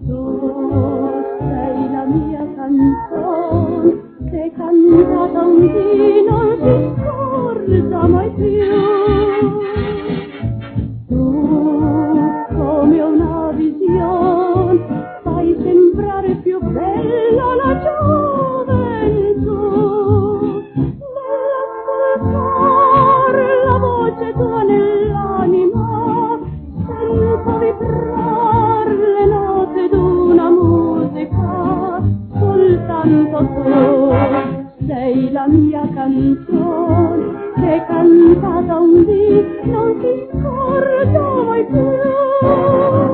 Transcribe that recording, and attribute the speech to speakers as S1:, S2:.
S1: Tu sei la mia canzone che cantata un dì non si scorda mai più. Tu come una visione fai sembrare più bella la gioventù. Nell'ascoltare la voce tua nell'anima sento vibrare le note d'una musica. Soltanto tu sei la mia canzone che cantata un dì non si scorda mai più.